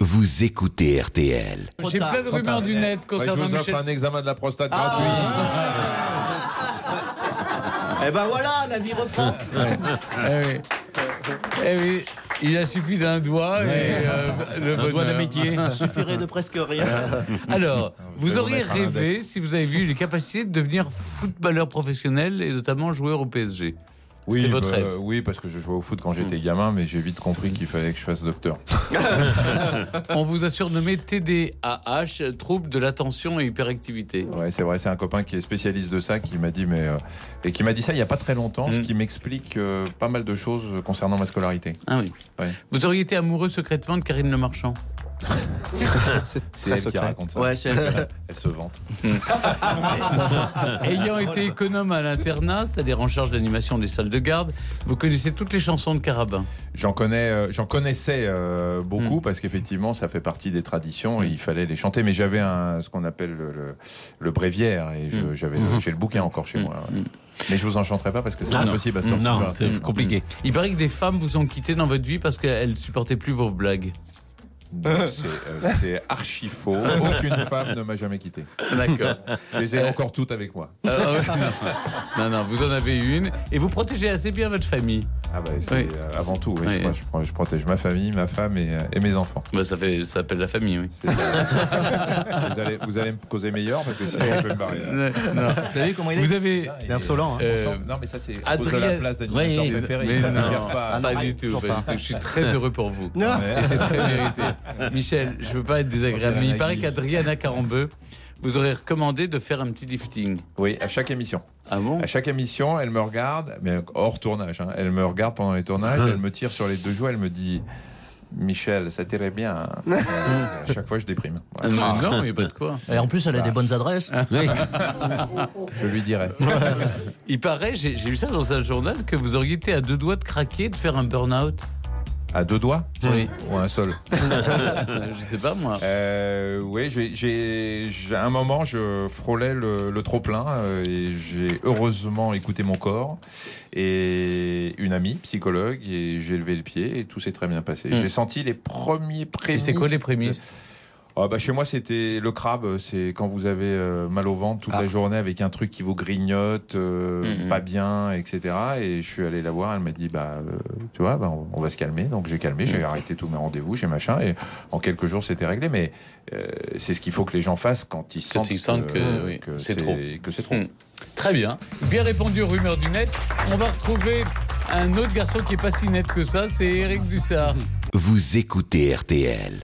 Vous écoutez RTL. J'ai plein de rumeurs du net concernant je vous Michel. offre un examen de la prostate gratuit. Eh ben voilà, la vie reprend. Eh oui, il a suffi d'un doigt et le bonheur. Doigt d'amitié. Il suffirait de presque rien. Alors, vous vais auriez vous mettre un rêvé, index. si vous avez vu les capacités de devenir footballeur professionnel et notamment joueur au PSG. Oui, C'était votre rêve. oui, parce que je jouais au foot quand j'étais gamin, mais j'ai vite compris qu'il fallait que je fasse docteur. On vous a surnommé TDAH, trouble de l'attention et hyperactivité. Ouais, c'est vrai, c'est un copain qui est spécialiste de ça qui m'a dit, et qui m'a dit ça il y a pas très longtemps, ce qui m'explique pas mal de choses concernant ma scolarité. Ah oui. Ouais. Vous auriez été amoureux secrètement de Karine Le Marchand. C'est elle qui raconte ça. Ouais, c'est Elle se vante. Ayant été économe à l'internat, c'est-à-dire en charge d'animation des salles de garde, vous connaissez toutes les chansons de Carabin. J'en connaissais beaucoup parce qu'effectivement ça fait partie des traditions et il fallait les chanter. Mais j'avais ce qu'on appelle le bréviaire et j'ai le bouquin encore chez moi. Ouais. Mais je vous en chanterai pas parce que c'est impossible à ce temps-ci. Non, c'est compliqué. Il paraît que des femmes vous ont quitté dans votre vie parce qu'elles supportaient plus vos blagues. C'est archi faux. Aucune femme ne m'a jamais quitté. D'accord. Je les ai encore toutes avec moi. Non, vous en avez une et vous protégez assez bien votre famille. Ah bah, c'est Oui. avant tout. Oui, Oui. je protège ma famille, ma femme et mes enfants. Bah, ça s'appelle la famille, oui. Vous allez me causer meilleur parce que sinon je vais me barrer. Non. Vous savez comment il est Vous avez Il est insolent. Hein. Non mais ça c'est à cause de Adrien- la place d'animateur Oui, préféré. Mais Il non, ne gère pas. pas non, du tout. toujours pas du pas. tout. Je suis très heureux pour vous. Non. Et c'est très mérité. Michel, je veux pas être désagréable, mais il paraît qu'Adriana Carambeu vous aurait recommandé de faire un petit lifting. Oui, à chaque émission. Ah bon? À chaque émission, elle me regarde, mais hors tournage. Hein, elle me regarde pendant les tournages, elle me tire sur les deux joues, elle me dit Michel, ça t'irait bien. Hein. À chaque fois, je déprime. Ah, Voilà. non, il n'y a pas de quoi. Et en plus, elle a des bonnes adresses. Je lui dirai. Il paraît, j'ai lu ça dans un journal, que vous auriez été à deux doigts de craquer, de faire un burn-out. À deux doigts Oui. ou un seul. Je sais pas moi. Oui, j'ai à un moment, je frôlais le trop-plein et j'ai heureusement écouté mon corps et une amie, psychologue, et j'ai levé le pied et tout s'est très bien passé. J'ai senti les premiers Et prémices. c'est quoi les prémices? Chez moi, c'était le crabe. C'est quand vous avez mal au ventre toute la journée avec un truc qui vous grignote, pas bien, etc. Et je suis allé la voir. Elle m'a dit, tu vois, on va se calmer. Donc j'ai calmé, j'ai arrêté tous mes rendez-vous, j'ai machin. Et en quelques jours, c'était réglé. Mais c'est ce qu'il faut que les gens fassent quand ils sentent que c'est trop. Que c'est trop. Très bien. Bien répondu aux rumeurs du net. On va retrouver un autre garçon qui est pas si net que ça. C'est Eric Dussard. Vous écoutez RTL.